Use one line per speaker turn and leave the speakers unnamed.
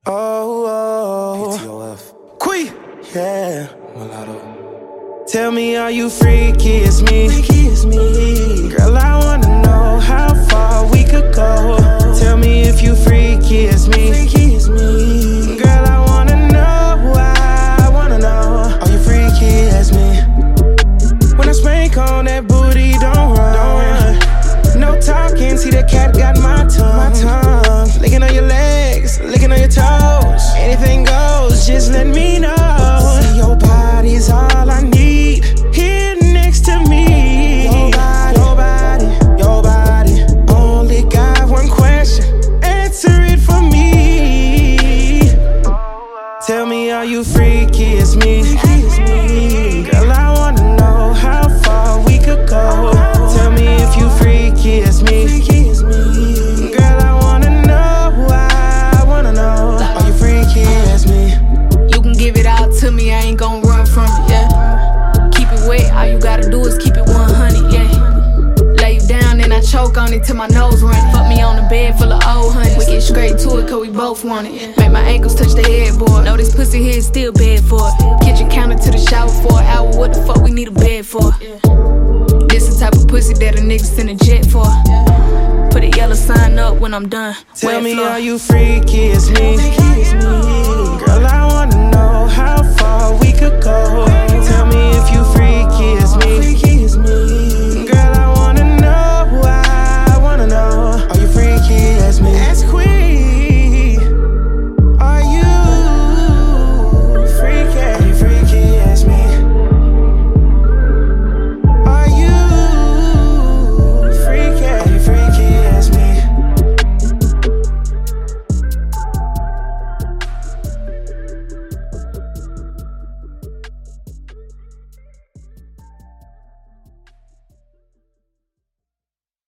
Oh,
ATOF.
Quee, yeah.
Mulatto.
Tell me, are you freaky as me?
Freaky as me.
Girl, I wanna know how far we could go. Tell me if you freaky as me.
Freaky as me.
Girl, I wanna know, I wanna know. Are you freaky as me? When I spank on that booty, don't run. No talking, see the cat got my tongue. Licking on your legs, licking on your toes. Anything goes, just let me know. See, your body's all I need. Here next to me. Your body. Only got one question. Answer it for me. Tell me, are you freaky as me? Girl, I wanna know how far we could go. Tell me if you freaky as me. Girl, I wanna know. Are you freaky as me?
You can give it all to me, I ain't gon' run from it, yeah. Keep it wet, all you gotta do is keep it 100, yeah. Lay you down and I choke on it till my nose run. Fuck me on the bed full of old honey. We get straight to it cause we both want it. Make my ankles touch the headboard. Know this pussy here is still bad for it. Kitchen counter to the shower for an hour, what the fuck we need a bed for? This the type of pussy that a nigga send a jet for. Put a yellow sign up when I'm done.
Tell me, are you freaky as me?